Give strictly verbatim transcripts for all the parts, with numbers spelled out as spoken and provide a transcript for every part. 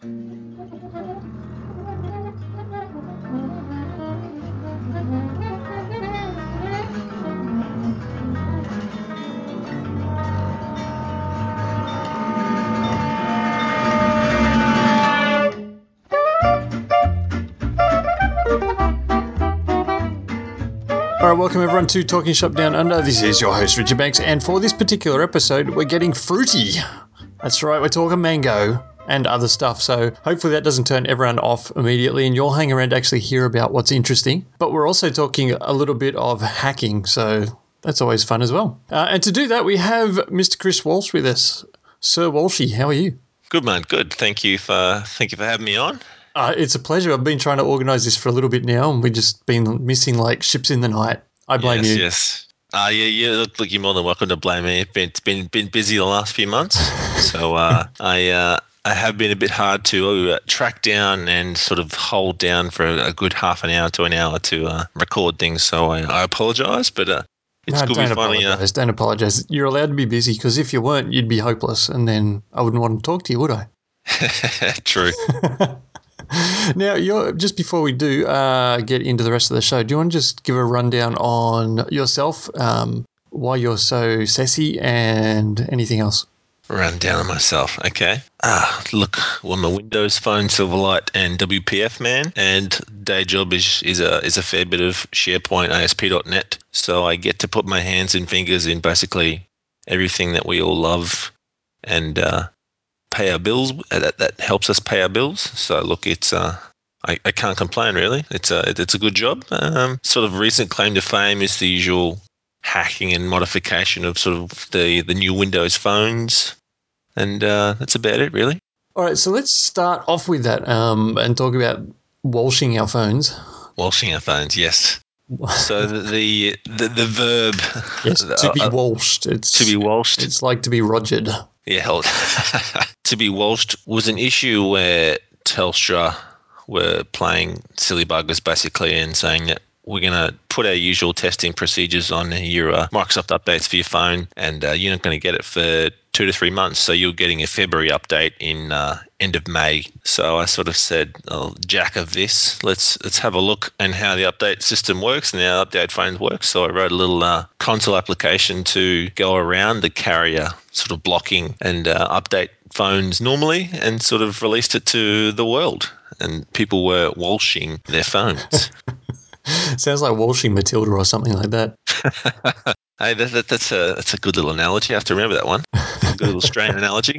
All right, welcome everyone to Talking Shop Down Under. This is your host, Richard Banks, and for this particular episode, we're getting fruity. That's right, we're talking mango and other stuff, so hopefully that doesn't turn everyone off immediately and you'll hang around to actually hear about what's interesting. But we're also talking a little bit of hacking, so that's always fun as well. Uh, and to do that, we have Mister Chris Walsh with us. Sir Walshy, how are you? Good, man. Good. Thank you for thank you for having me on. Uh, it's a pleasure. I've been trying to organise this for a little bit now, and we've just been missing like ships in the night. I blame yes, you. Yes, uh, yeah, yeah. Look, look, you're more than welcome to blame me. It's been it's been been busy the last few months, so uh, I uh, I have been a bit hard to uh, track down and sort of hold down for a, a good half an hour to an hour to uh, record things. So I, I apologise, but uh, it's No, good we don't finally. apologise. Don't apologise. You're allowed to be busy because if you weren't, you'd be hopeless, and then I wouldn't want to talk to you, would I? Uh, True. Now, you're, just before we do uh, get into the rest of the show, do you want to just give a rundown on yourself, um, why you're so sassy, and anything else? Run down on myself. Okay. Ah, look, well, I'm a Windows Phone, Silverlight, and W P F man, and day job is is a is a fair bit of SharePoint, A S P dot net. So I get to put my hands and fingers in basically everything that we all love, and uh, pay our bills. uh, That that helps us pay our bills. So look, it's uh. I, I can't complain really. It's a it's a good job. Um, sort of recent claim to fame is the usual hacking and modification of sort of the, the new Windows phones. And uh, that's about it, really. All right, so let's start off with that um, and talk about walshing our phones. Walshing our phones, yes. So the the, the, the verb... Yes, to be uh, walshed. It's, to be walshed. It's like to be rogered. Yeah, hold. To be walshed was an issue where Telstra were playing silly buggers, basically, and saying that we're going to put our usual testing procedures on your uh, Microsoft updates for your phone, and uh, you're not going to get it for two to three months. So you're getting a February update in uh, end of May. So I sort of said, oh, jack of this, let's let's have a look and how the update system works and how update phones work. So I wrote a little uh, console application to go around the carrier sort of blocking and uh, update phones normally, and sort of released it to the world. And people were walshing their phones. Sounds like walshing Matilda or something like that. Hey, that, that, that's a that's a good little analogy. I have to remember that one. A good little Australian analogy.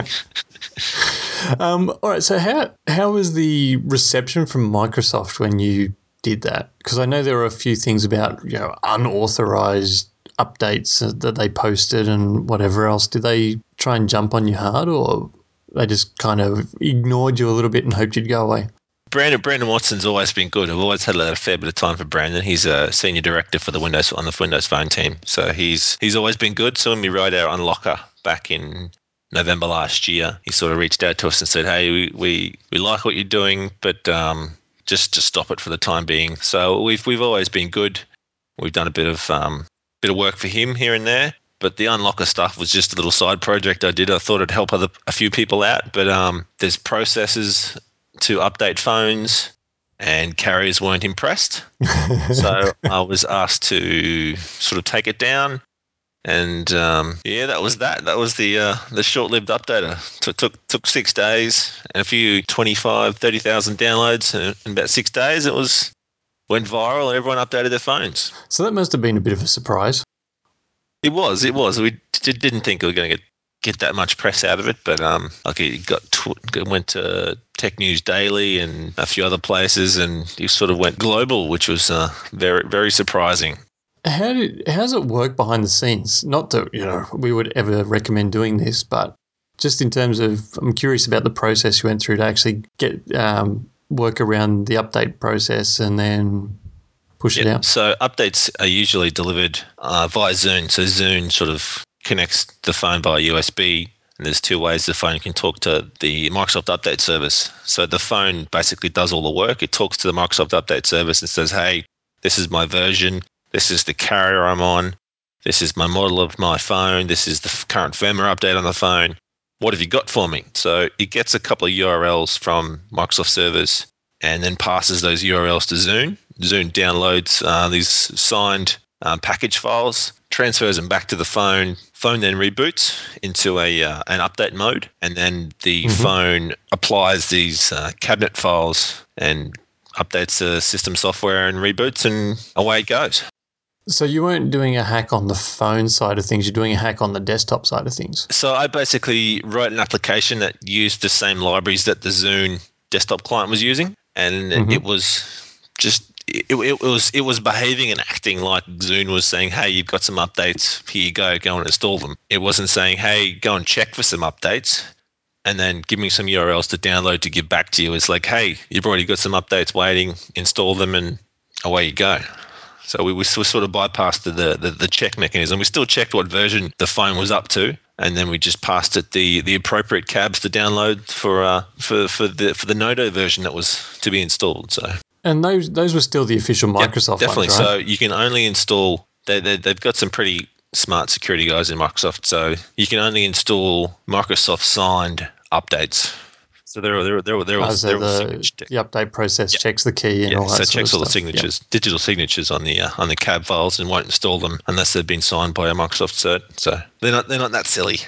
Um, all right, so how how was the reception from Microsoft when you did that? Because I know there were a few things about, you know, unauthorized updates that they posted and whatever else. Did they try and jump on you hard, or they just kind of ignored you a little bit and hoped you'd go away? Brandon Brandon Watson's always been good. I've always had a fair bit of time for Brandon. He's a senior director for the Windows on the Windows Phone team, so he's he's always been good. So when we wrote our unlocker back in November last year, he sort of reached out to us and said, "Hey, we we, we like what you're doing, but um, just just stop it for the time being." So we've we've always been good. We've done a bit of um, bit of work for him here and there, but the unlocker stuff was just a little side project I did. I thought it'd help other a few people out, but um, there's processes to update phones, and carriers weren't impressed. So I was asked to sort of take it down, and um, yeah, that was that. That was the uh, the short-lived updater. Took took took six days and a few twenty-five, thirty thousand downloads, and in about six days it was went viral. And everyone updated their phones. So that must have been a bit of a surprise. It was. It was. We d- didn't think we were going to get get that much press out of it, but um, like it got tw- went to Tech News Daily and a few other places, and it sort of went global, which was uh, very very surprising. How did how does it work behind the scenes? Not that, you know, we would ever recommend doing this, but just in terms of, I'm curious about the process you went through to actually get um, work around the update process and then push Yep. it out. So updates are usually delivered uh, via Zune. So Zune sort of connects the phone via U S B, and there's two ways the phone can talk to the Microsoft Update service. So the phone basically does all the work. It talks to the Microsoft Update service and says, "Hey, this is my version. This is the carrier I'm on. This is my model of my phone. This is the current firmware update on the phone." what have you got for me? So it gets a couple of U R Ls from Microsoft servers and then passes those U R Ls to Zune. Zune downloads uh, these signed um, package files, transfers them back to the phone. Phone then reboots into a uh, an update mode, and then the Mhm. phone applies these uh, cabinet files and updates the system software and reboots, and away it goes. So you weren't doing a hack on the phone side of things, you're doing a hack on the desktop side of things. So I basically wrote an application that used the same libraries that the Zune desktop client was using, and Mhm. it was just it, it, it was it was behaving and acting like Zune was saying, "Hey, you've got some updates. Here you go. Go and install them." It wasn't saying, "Hey, go and check for some updates." And then give me some U R Ls to download to give back to you. It's like, hey, you've already got some updates waiting, install them, and away you go. So we, we sort of bypassed the, the, the check mechanism. We still checked what version the phone was up to, and then we just passed it the, the appropriate cabs to download for uh, for for the for the Nodo version that was to be installed. So And those those were still the official yep, Microsoft definitely. ones, right? So you can only install. They, they they've got some pretty smart security guys in Microsoft. So you can only install Microsoft signed updates. So there, there, there, there Uh, was so there was the signature. the update process Yeah. checks the key and Yeah, all so that it sort of checks all the stuff. Yep. signatures, digital signatures on the uh, on the cab files, and won't install them unless they've been signed by a Microsoft cert. So they're not they're not that silly.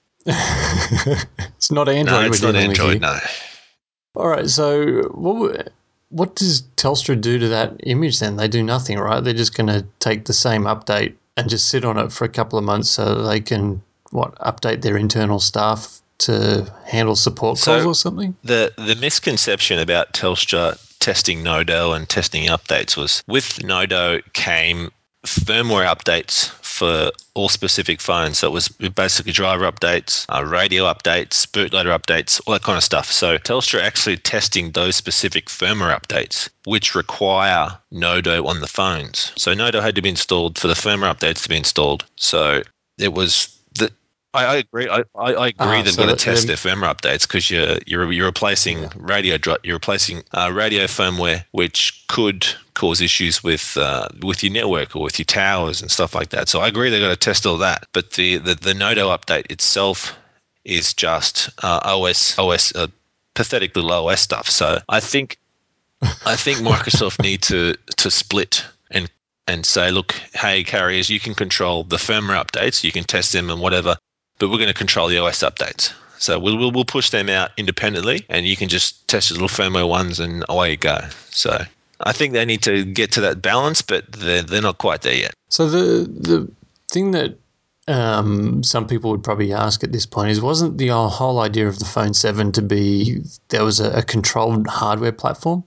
It's not Android No, we're it's not dealing with Android. here. No. All right, so what what does Telstra do to that image then? They do nothing, right? They're just going to take the same update and just sit on it for a couple of months so they can, what, update their internal staff to handle support calls So or something? the the misconception about Telstra testing Nodo and testing updates was with Nodo came firmware updates for all specific phones. So it was basically driver updates, uh, radio updates, bootloader updates, all that kind of stuff. So Telstra actually testing those specific firmware updates, which require Nodo on the phones. So Nodo had to be installed for the firmware updates to be installed. So it was the I, I agree. I, I I agree. Ah, They've got to so test they're, their firmware updates because you're you're you're replacing yeah. radio dri- you're replacing uh, radio firmware, which could cause issues with uh, with your network or with your towers and stuff like that. So I agree they've got to test all that. But the the, the Nodo update itself is just uh, O S O S uh, pathetic little O S stuff. So I think I think Microsoft need to to split and and say, look, hey carriers, you can control the firmware updates, you can test them and whatever, but we're going to control the O S updates. So we'll, we'll we'll push them out independently, and you can just test the little firmware ones, and away you go. So I think they need to get to that balance, but they're they're not quite there yet. So the the thing that um, some people would probably ask at this point is, wasn't the whole idea of the Phone seven to be there was a, a controlled hardware platform?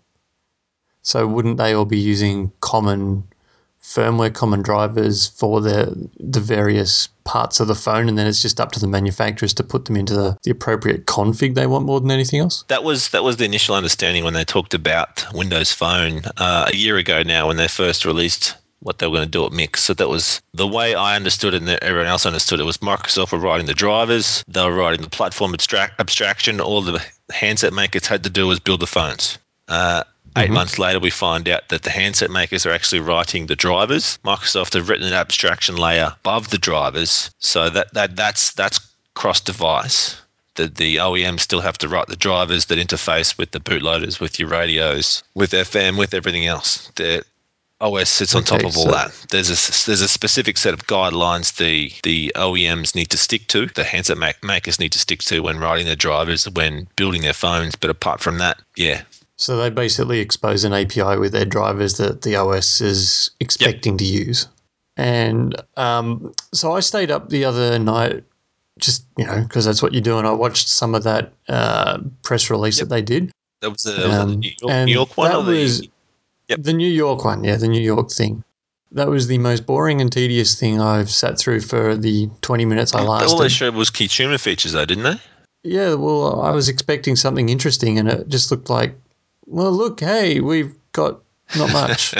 So wouldn't they all be using common firmware, common drivers for the the various parts of the phone, and then it's just up to the manufacturers to put them into the, the appropriate config they want more than anything else? That was that was the initial understanding when they talked about Windows Phone uh, a year ago now, when they first released what they were going to do at Mix. So that was the way I understood it, and everyone else understood it. Was Microsoft were writing the drivers, they were writing the platform abstract, abstraction. All the handset makers had to do was build the phones. Uh, Eight Mm-hmm. months later, we find out that the handset makers are actually writing the drivers. Microsoft have written an abstraction layer above the drivers, so that, that that's that's cross-device. The, the O E Ms still have to write the drivers that interface with the bootloaders, with your radios, with F M, with everything else. The O S sits on top Okay, of all so that. There's a there's a specific set of guidelines the the O E Ms need to stick to, the handset makers need to stick to when writing their drivers, when building their phones. But apart from that, yeah. So they basically expose an A P I with their drivers that the O S is expecting yep. to use. And um, so I stayed up the other night, just, you know, because that's what you do. And I watched some of that uh, press release yep. that they did. That was, uh, was um, that the New York, and New York one? That or the, was yep. the New York one, yeah, the New York thing. That was the most boring and tedious thing I've sat through for the twenty minutes I lasted. All they showed was consumer features, though, didn't they? Yeah, well, I was expecting something interesting, and it just looked like, well, look, hey, we've got not much.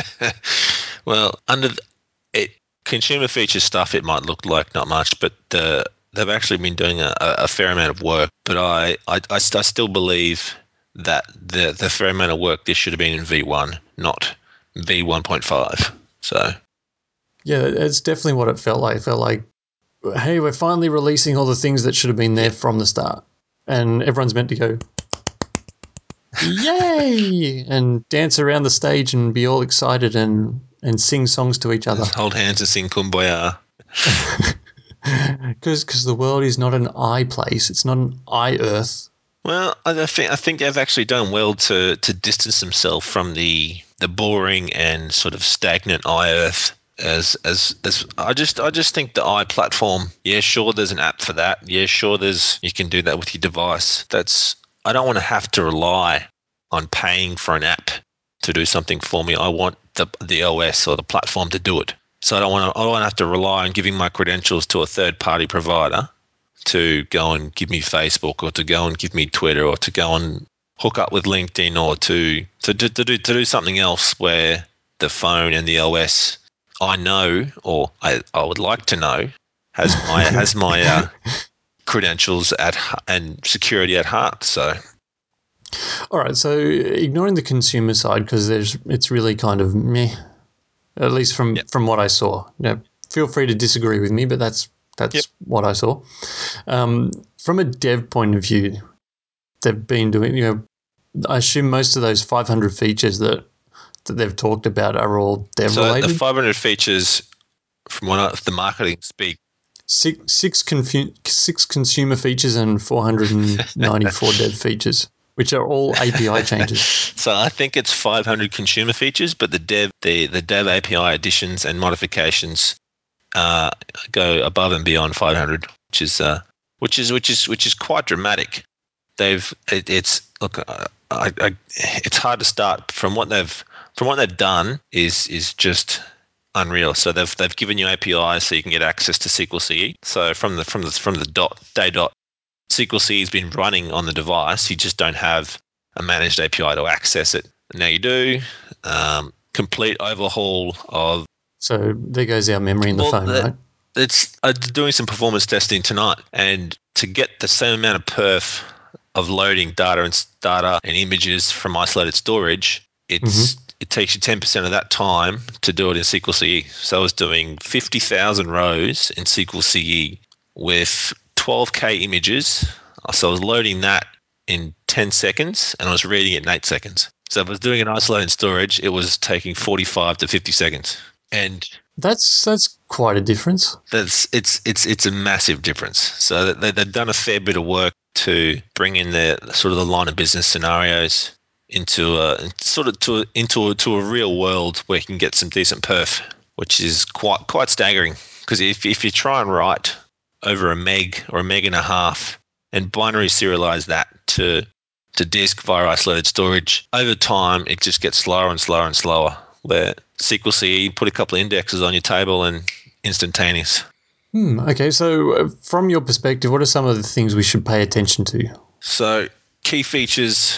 Well, under the, it, consumer feature stuff, it might look like not much, but uh, they've actually been doing a, a fair amount of work. But I, I, I, I still believe that the, the fair amount of work this should have been in V one, not V one point five. So, yeah, it's definitely what it felt like. It felt like hey, we're finally releasing all the things that should have been there Yeah. from the start. And everyone's meant to go, yay, and dance around the stage and be all excited and, and sing songs to each other. Just hold hands and sing Kumbaya. Because the world is not an I place. It's not an I Earth. Well, I think I think they've actually done well to to distance themselves from the the boring and sort of stagnant I Earth. As as as I just I just think the I platform. Yeah, sure, there's an app for that. Yeah, sure, there's you can do that with your device. That's I don't want to have to rely on paying for an app to do something for me. I want the the O S or the platform to do it. So I don't want to I don't want to have to rely on giving my credentials to a third party provider to go and give me Facebook or to go and give me Twitter or to go and hook up with LinkedIn or to to, to, to do to do something else where the phone and the O S I know or I, I would like to know has my has my uh, credentials at and security at heart. So All right, so ignoring the consumer side because there's it's really kind of meh, at least from, yep. from what I saw. Now, feel free to disagree with me, but that's that's Yep. what I saw. Um, from a dev point of view, they've been doing, you know, I assume most of those five hundred features that, that they've talked about are all dev So related. the five hundred features from what I, the marketing speak. Six six, confu- six consumer features and four hundred ninety-four dev features, which are all A P I changes. So I think it's five hundred consumer features, but the dev the, the dev A P I additions and modifications uh, go above and beyond five hundred, which is uh, which is which is which is quite dramatic. They've it, it's look, uh, I, I, it's hard to start from what they've from what they've done is is just unreal. So they've they've given you A P Is so you can get access to S Q L C E. So from the from the from the dot day dot S Q L C E has been running on the device. You just don't have a managed A P I to access it. Now you do. Um, complete overhaul of. So there goes our memory in the Well, phone, the, right? it's uh, doing some performance testing tonight, and to get the same amount of perf of loading data and data and images from isolated storage, it's Mm-hmm. it takes you ten percent of that time to do it in S Q L C E. So I was doing fifty thousand rows in S Q L C E with twelve K images. So I was loading that in ten seconds, and I was reading it in eight seconds. So if I was doing an isolated storage, it was taking forty-five to fifty seconds. And That's that's quite a difference. that's it's it's it's a massive difference. So they, they've done a fair bit of work to bring in the sort of the line of business scenarios into a sort of to into a, to a real world where you can get some decent perf, which is quite quite staggering. Because if if you try and write over a meg or a meg and a half and binary serialize that to to disk via isolated storage, over time it just gets slower and slower and slower. Where S Q L C E, put a couple of indexes on your table and instantaneous. Hmm, okay, so uh, from your perspective, what are some of the things we should pay attention to? So key features,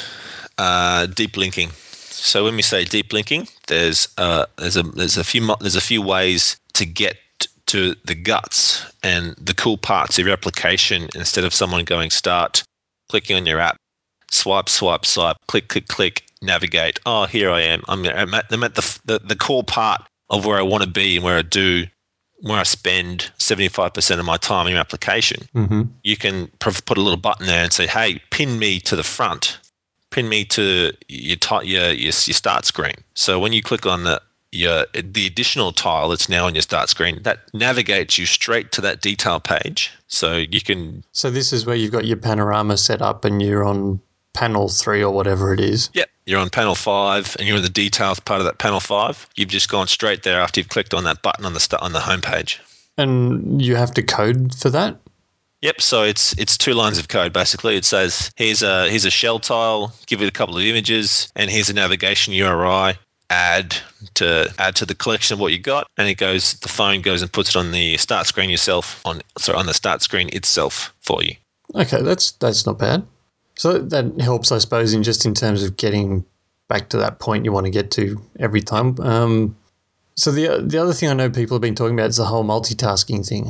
uh, deep linking. So when we say deep linking, there's uh, there's a there's a few there's a few ways to get to the guts and the cool parts of your application instead of someone going start, clicking on your app, swipe, swipe, swipe, click, click, click, navigate. Oh, here I am. I'm, I'm at, I'm at the, the the core part of where I want to be and where I do, where I spend seventy-five percent of my time in your application. Mm-hmm. You can put a little button there and say, hey, pin me to the front. Pin me to your, your, your, your start screen. So when you click on the your the additional tile that's now on your start screen, that navigates you straight to that detail page. So you can. So this is where you've got your panorama set up and you're on panel three or whatever it is. Yep, you're on panel five and you're in the details part of that panel five. You've just gone straight there after you've clicked on that button on the st- on the home page. And you have to code for that? Yep, so it's it's two lines of code basically. It says here's a here's a shell tile, give it a couple of images, and here's a navigation U R I. Add to add to the collection of what you got, and it goes. The phone goes and puts it on the start screen yourself. On sorry, on the start screen itself for you. Okay, that's that's not bad. So that helps, I suppose, in just in terms of getting back to that point you want to get to every time. Um, so the the other thing I know people have been talking about is the whole multitasking thing.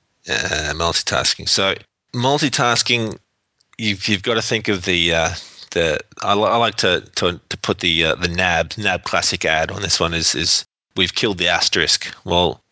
Uh, multitasking. So multitasking, you've you've got to think of the uh, the. I, I like to to to put the uh, the N A B N A B classic ad on this one is is we've killed the asterisk. Well,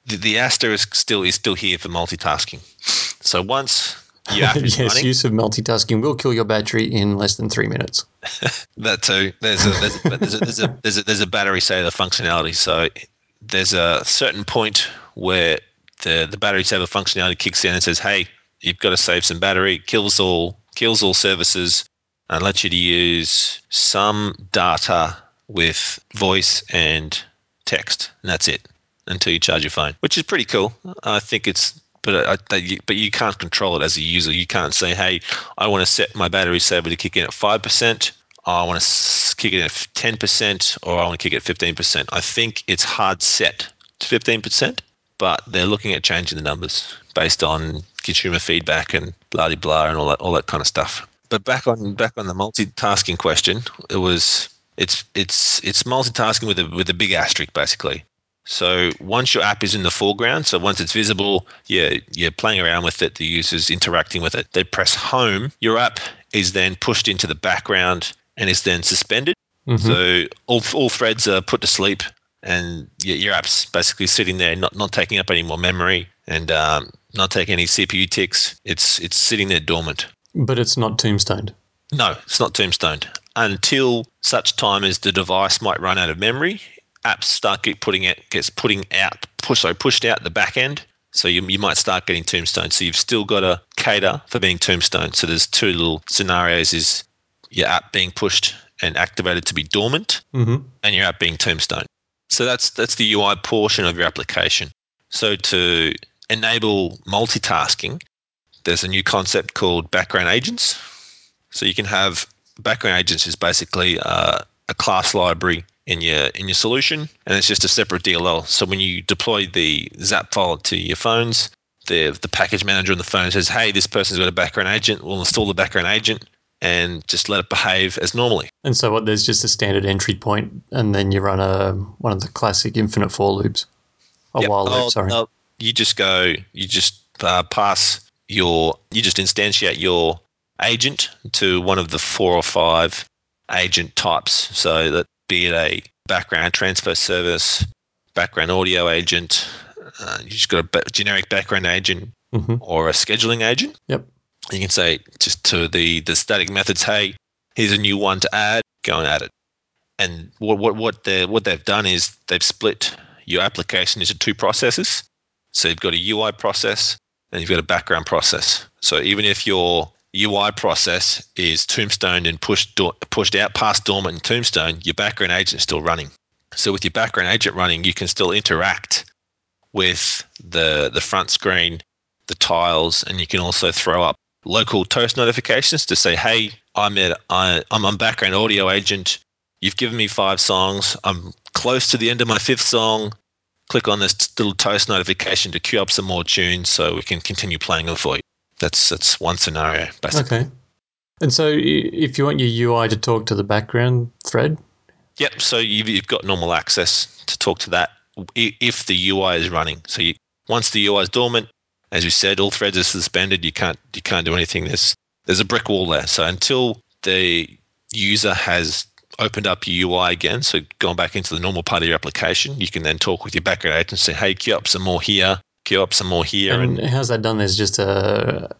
the, the asterisk still is still here for multitasking. So once your app is yes, running, use of multitasking will kill your battery in less than three minutes. that too. There's a there's a, there's a there's a there's a there's a battery saver functionality. So there's a certain point where the the battery saver functionality kicks in and says, "Hey, you've got to save some battery." Kills all kills all services and lets you to use some data with voice and text, and that's it until you charge your phone, which is pretty cool. I think it's. But I, but you can't control it as a user. You can't say, "Hey, I want to set my battery saver to kick in at five percent. I want to kick it at ten percent, or I want to kick it at fifteen percent." I think it's hard set to fifteen percent, but they're looking at changing the numbers based on consumer feedback and blah blah blah and all that all that kind of stuff. But back on back on the multitasking question, it was it's it's it's multitasking with a with a big asterisk basically. So once your app is in the foreground, so once it's visible, you're, you're playing around with it, the user's interacting with it, they press home, your app is then pushed into the background and is then suspended. Mm-hmm. So all, all threads are put to sleep and your, your app's basically sitting there, not, not taking up any more memory and um, not taking any C P U ticks. It's, it's sitting there dormant. But it's not tombstoned. No, it's not tombstoned. Until such time as the device might run out of memory, apps start get putting it gets putting out push sorry pushed out the back end, so you you might start getting tombstone. So you've still got to cater for being tombstone. So there's two little scenarios: is your app being pushed and activated to be dormant, mm-hmm. and your app being tombstone. So that's that's the U I portion of your application. So to enable multitasking, there's a new concept called background agents. So you can have background agents is basically uh, a class library in your in your solution, and it's just a separate D L L. So when you deploy the Zap file to your phones, the the package manager on the phone says, "Hey, this person's got a background agent. We'll install the background agent and just let it behave as normally." And so what? There's just a standard entry point, and then you run a one of the classic infinite for loops, a yep. while loop. Oh, sorry. Oh, you just go. You just uh, pass your. You just instantiate your agent to one of the four or five agent types. So that be it a background transfer service, background audio agent, uh, you just got a ba- generic background agent mm-hmm. or a scheduling agent. Yep. You can say just to the, the static methods, "Hey, here's a new one to add, go and add it." And what what what they what they've done is they've split your application into two processes. So you've got a U I process and you've got a background process. So even if your U I process is tombstoned and pushed do- pushed out past dormant and tombstone, your background agent is still running. So with your background agent running, you can still interact with the the front screen, the tiles, and you can also throw up local toast notifications to say, "Hey, I'm at I, I'm on background audio agent. You've given me five songs. I'm close to the end of my fifth song. Click on this little toast notification to queue up some more tunes so we can continue playing them for you." That's that's one scenario, basically. Okay. And so if you want your U I to talk to the background thread? Yep. So you've, you've got normal access to talk to that if the U I is running. So you, once the U I is dormant, as you said, all threads are suspended. You can't you can't do anything. There's there's a brick wall there. So until the user has opened up your U I again, so gone back into the normal part of your application, you can then talk with your background agent and say, "Hey, queue up some more here. Queue up some more here." And, and how's that done? There's just a,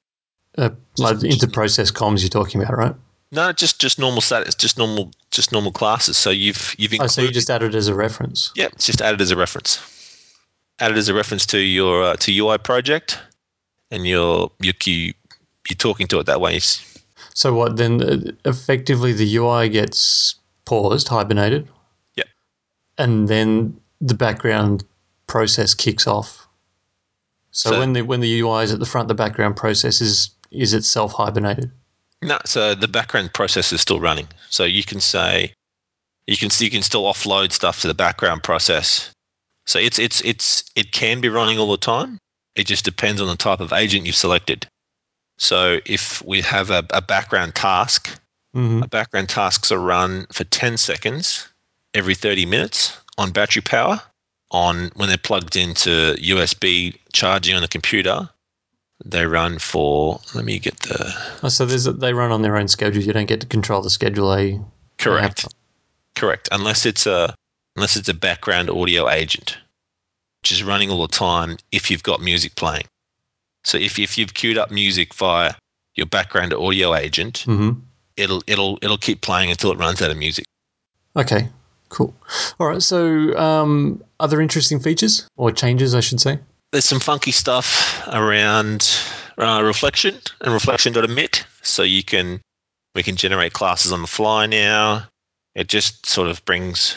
a like inter-process comms you're talking about, right? No, just just normal status, just normal just normal classes. So you've you've included, oh, so you just added it as a reference? Yeah, it's just added as a reference. Added as a reference to your uh, to U I project, and you're you're you're talking to it that way. So what then? Effectively, the U I gets paused, hibernated. Yep. And then the background process kicks off. So, so when the when the U I is at the front, the background process is is itself hibernated. No, so the background process is still running. So you can say you can you can still offload stuff to the background process. So it's it's it's it can be running all the time. It just depends on the type of agent you've selected. So if we have a, a background task, mm-hmm. a background tasks are run for ten seconds every thirty minutes on battery power. On when they're plugged into U S B charging on the computer, they run for. Let me get the. Oh, so there's a, they run on their own schedule. You don't get to control the schedule. A correct, correct. Unless it's a unless it's a background audio agent. which is running all the time if you've got music playing. So if if you've queued up music via your background audio agent, Mm-hmm. it'll it'll it'll keep playing until it runs out of music. Okay, cool. All right, so um, other interesting features or changes, I should say? There's some funky stuff around uh, reflection and reflection.emit. So you can we can generate classes on the fly now. It just sort of brings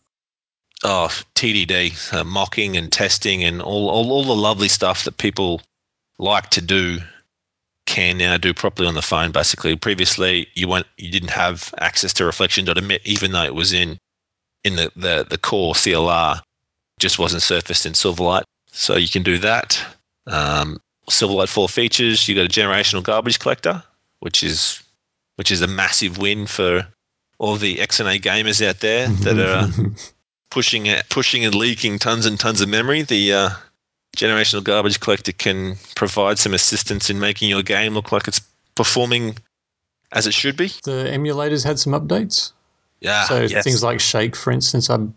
oh T D D, uh, mocking and testing and all, all all the lovely stuff that people like to do can now do properly on the phone. Basically, previously you went you didn't have access to reflection.emit, even though it was in in the, the, the core C L R, just wasn't surfaced in Silverlight. So you can do that. Um, Silverlight four features. You got a generational garbage collector, which is which is a massive win for all the X N A gamers out there that are pushing pushing and leaking tons and tons of memory. The uh, generational garbage collector can provide some assistance in making your game look like it's performing as it should be. The emulators had some updates. Yeah. So yes. things like Shake, for instance, I'm.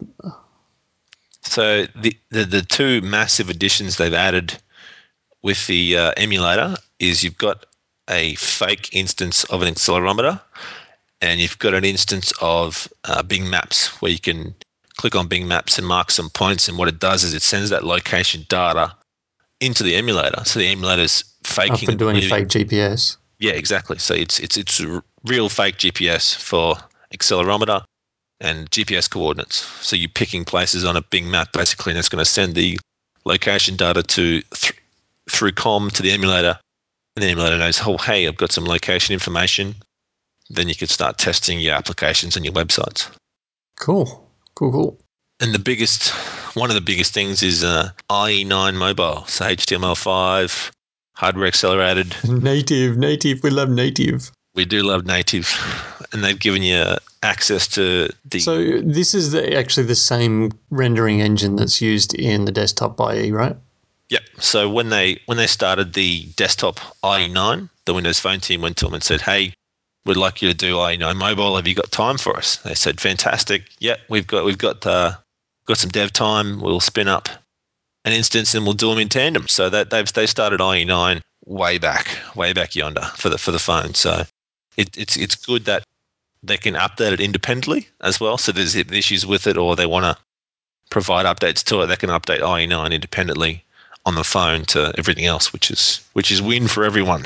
So the, the the two massive additions they've added with the uh, emulator is you've got a fake instance of an accelerometer, and you've got an instance of uh, Bing Maps where you can click on Bing Maps and mark some points. And what it does is it sends that location data into the emulator. So the emulator's faking Oh, for and doing believing. fake G P S. Yeah, exactly. So it's it's it's a real fake G P S for accelerometer and G P S coordinates. So you're picking places on a Bing map basically, and it's going to send the location data to th- through COM to the emulator, and the emulator knows, oh, hey, I've got some location information. Then you can start testing your applications and your websites. Cool, cool, cool. And the biggest, one of the biggest things is uh, I E nine mobile, so H T M L five, hardware accelerated. Native, native. We love native. We do love native, and they've given you access to the. So this is the, actually the same rendering engine that's used in the desktop I E, right? Yep. So when they when they started the desktop I E nine, the Windows Phone team went to them and said, "Hey, we'd like you to do I E nine mobile. Have you got time for us?" They said, "Fantastic. Yep, we've got we've got uh, got some dev time. We'll spin up an instance and we'll do them in tandem." So that they've they started I E nine way back, way back yonder for the for the phone. So it, it's it's good that they can update it independently as well. So there's issues with it, or they want to provide updates to it, they can update I E nine independently on the phone to everything else, which is which is win for everyone.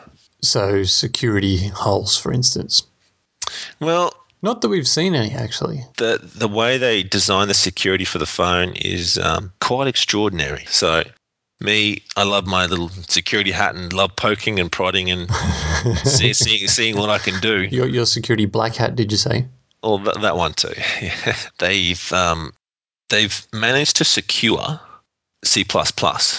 So security holes, for instance. Well, not that we've seen any actually. The the way they design the security for the phone is um, quite extraordinary. So, me, I love my little security hat and love poking and prodding and see, seeing seeing what I can do. Your your security black hat, did you say? Oh, that, that one too. Yeah. They've um, they've managed to secure C plus plus.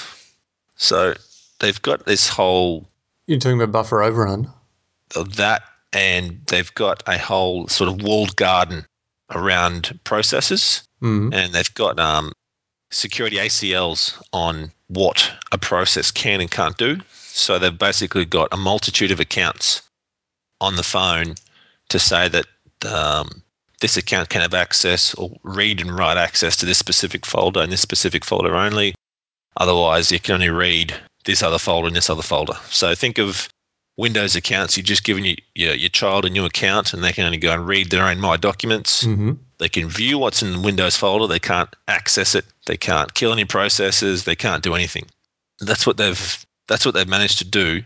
So they've got this whole. You're talking about buffer overrun. Of that, and they've got a whole sort of walled garden around processes, mm. and they've got um, security A C Ls on what a process can and can't do. So they've basically got a multitude of accounts on the phone to say that um, this account can have access or read and write access to this specific folder and this specific folder only. Otherwise, you can only read this other folder and this other folder. So think of Windows accounts. You're just giving your, your, your child a new account and they can only go and read their own My Documents. Mm-hmm. They can view what's in the Windows folder. They can't access it. They can't kill any processes. They can't do anything. That's what they've that's what they've managed to do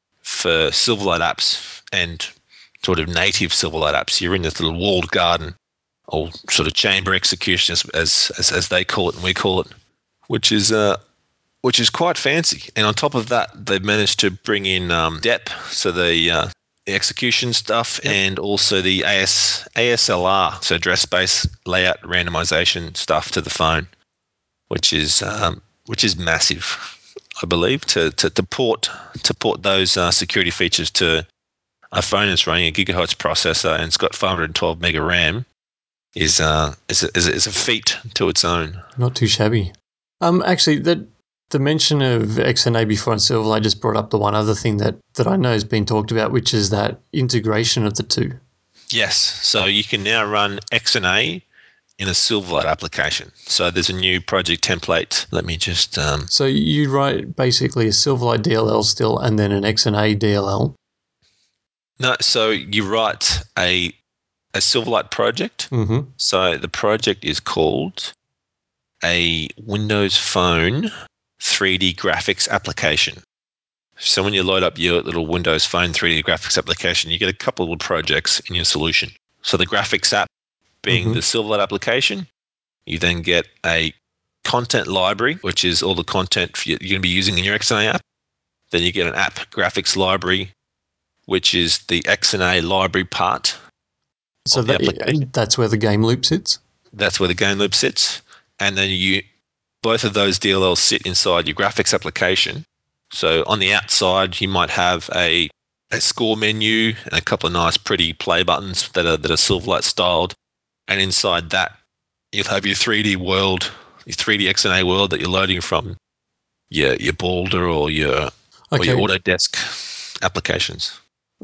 for Silverlight apps and sort of native Silverlight apps. You're in this little walled garden, or sort of chamber execution, as as as, as they call it and we call it, which is uh which is quite fancy. And on top of that, they've managed to bring in um, D E P, so the, uh, the execution stuff, yep. and also the A S, A S L R, so address space layout randomization stuff to the phone, which is um, which is massive, I believe, to to, to port to port those uh, security features to a phone that's running a gigahertz processor and it's got five hundred twelve mega RAM is uh is a, is a, is a feat to its own. Not too shabby. Um, actually, that. The mention of X N A before on Silverlight just brought up the one other thing that, that I know has been talked about, which is that integration of the two. Yes. So you can now run X N A in a Silverlight application. So there's a new project template. Let me just... Um, so you write basically a Silverlight D L L still and then an X N A D L L? no, so you write a, a Silverlight project. Mm-hmm. So the project is called a Windows Phone three D graphics application. So when you load up your little Windows Phone three D graphics application, you get a couple of little projects in your solution. So the graphics app being Mm-hmm. the Silverlight application, you then get a content library, which is all the content you're going to be using in your X N A app. Then you get an app graphics library, which is the X N A library part So of the that, application. that's where the game loop sits? That's where the game loop sits. And then you both of those D L Ls sit inside your graphics application. So on the outside, you might have a, a score menu and a couple of nice pretty play buttons that are, that are Silverlight styled. And inside that, you'll have your three D world, your three D X N A world that you're loading from your, your Balder or your, or your Okay. Autodesk applications.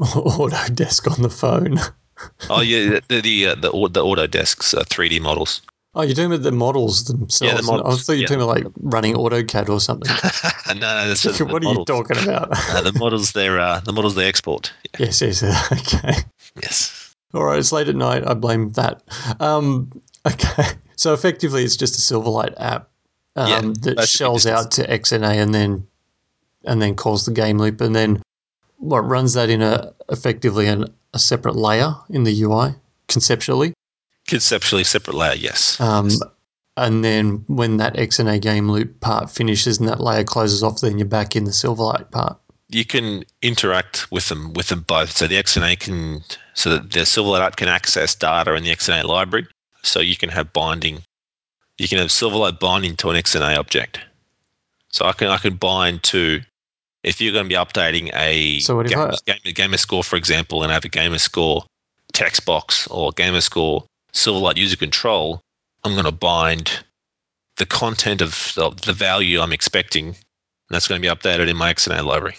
Autodesk on the phone. Oh, yeah, the the, uh, the, the Autodesk's uh, three D models. Oh, you're talking about the models themselves. Yeah, the I models. thought you were Yeah, talking the, about like running AutoCAD or something. no, no, that's the, the What are you models. talking about? Uh, the models, they're uh, the models they export. Yeah. Yes, yes. Okay. Yes. All right, it's late at night. I blame that. Um, okay. So effectively, it's just a Silverlight app um, Yeah, that basically shells just a- out to X N A and then and then calls the game loop and then what runs that in a effectively an, a separate layer in the U I conceptually. conceptually separate layer. Yes. Um, Yes. and then when that X N A game loop part finishes and that layer closes off, then you're back in the Silverlight part. You can interact with them with them both. So the X N A can, so that the Silverlight app can access data in the X N A library. So you can have binding. You can have Silverlight binding to an X N A object. So I can I can bind to, if you're going to be updating a So what if gamer, I gamer, gamer score, for example, and have a gamer score text box or gamer score Silverlight user control, I'm going to bind the content of, of the value I'm expecting, and that's going to be updated in my X N A library.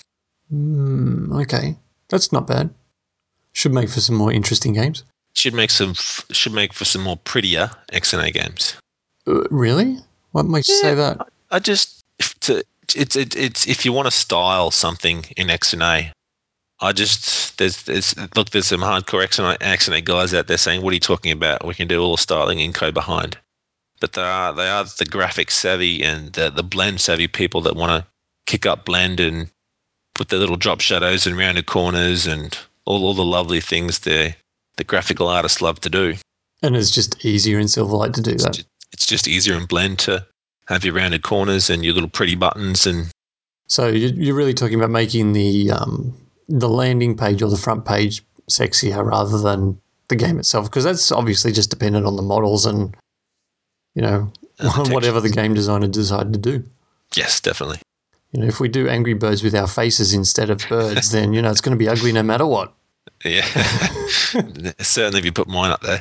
mm, okay, that's not bad. Should make for some more interesting games. Should make some should make for some more prettier X N A games. Uh, really? What makes you Yeah, say that? I just to it's it, it's if you want to style something in X N A, I just there's there's look there's some hardcore X N A, X N A guys out there saying, "What are you talking about? We can do all the styling in code behind." But they are they are the graphic savvy and the, the blend savvy people that want to kick up blend and put their little drop shadows and rounded corners and all all the lovely things the the graphical artists love to do. And it's just easier in Silverlight to do It's that. just, it's just easier in blend to have your rounded corners and your little pretty buttons and So you're really talking about making the um, the landing page or the front page sexier rather than the game itself, because that's obviously just dependent on the models and you know and the whatever the textures. game designer decided to do. Yes, definitely. You know, if we do Angry Birds with our faces instead of birds, then you know it's going to be ugly no matter what. Yeah, certainly if you put mine up there.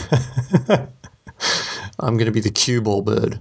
I'm going to be the cue ball bird.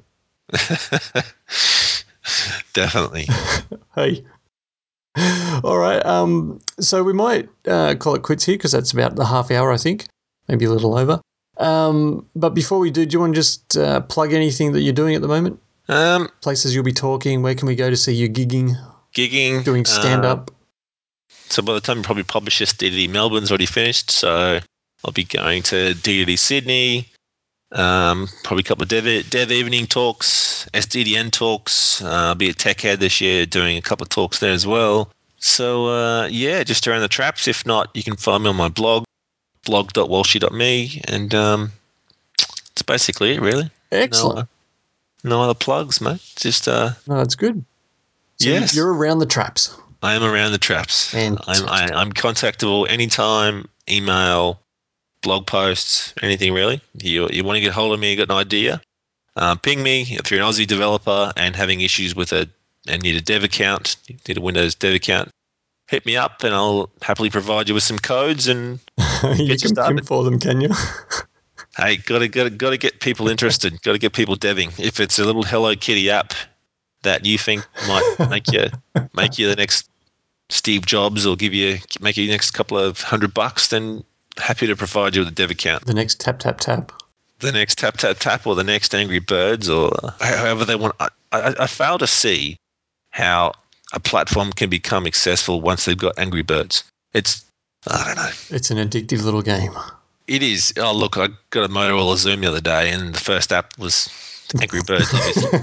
Definitely. Hey. All right. Um, so we might uh, call it quits here because that's about the half hour, I think, maybe a little over. Um, but before we do, do you want to just uh, plug anything that you're doing at the moment? Um, Places you'll be talking. Where can we go to see you gigging, gigging, doing stand uh, up? so by the time you probably publish this, D D D Melbourne's already finished. So I'll be going to D D D Sydney, um, probably a couple of dev, dev evening talks, S D D N talks. Uh, I'll be at TechHead this year doing a couple of talks there as well. So uh, yeah, just around the traps. If not, you can find me on my blog, blog dot walshy dot me, and um, that's basically it, really. No, Excellent. uh, no other plugs, mate. Just uh, No, that's good. So you- yes. you're around the traps. I am around the traps. I'm I, Fantastic. I'm contactable anytime, email, blog posts, anything really. You you want to get hold of me, you got an idea, uh, ping me. If you're an Aussie developer and having issues with a and need a dev account, need a Windows dev account, hit me up and I'll happily provide you with some codes and You get you can started. pimp for them, can you? Hey, gotta gotta gotta get people interested. Gotta get people deving. If it's a little Hello Kitty app that you think might make you make you the next Steve Jobs or give you make you the next couple of hundred bucks, then happy to provide you with a dev account. The next tap, tap, tap. the next Tap Tap Tap or the next Angry Birds or however they want. I, I, I fail to see how a platform can become accessible once they've got Angry Birds. It's, I don't know. It's an addictive little game. It is. Oh, look, I got a Motorola Zoom the other day and the first app was Angry Birds, obviously.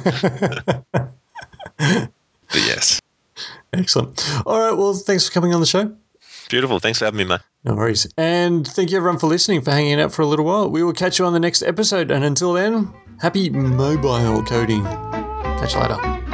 But yes. Excellent. All right, well, thanks for coming on the show. Beautiful. Thanks for having me, mate. No worries. And thank you, everyone, for listening, for hanging out for a little while. We will catch you on the next episode. And until then, happy mobile coding. Catch you later.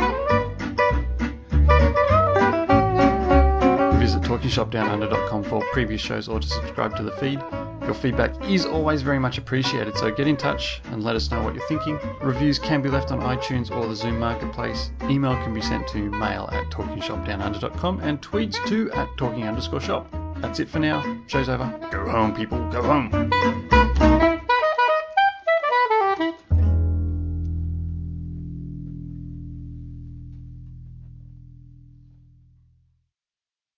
Visit talking shop down under dot com for previous shows or to subscribe to the feed. Your feedback is always very much appreciated, so get in touch and let us know what you're thinking. Reviews can be left on iTunes or the Zoom Marketplace. Email can be sent to mail at talking shop down under dot com and tweets to at talking underscore shop. That's it for now. Show's over. Go home, people. Go home.